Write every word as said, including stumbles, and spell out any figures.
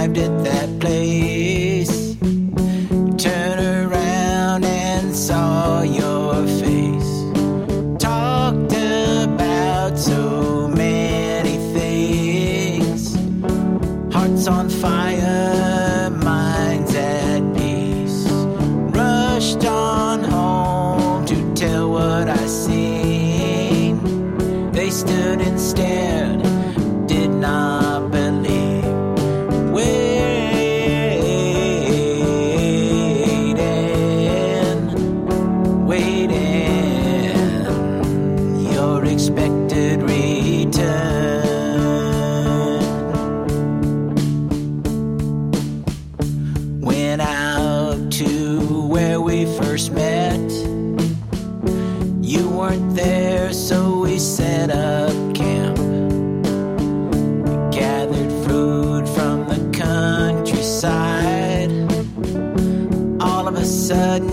arrived at that place, turn around and saw your face. Talked about so many things, hearts on fire, minds at peace. Rushed on home to tell what I seen. They stood and stared, did not believe. Waiting, waiting, your expected return. Went out to where we first met. You weren't there, so we set up camp. Gathered fruit from the countryside. All of a sudden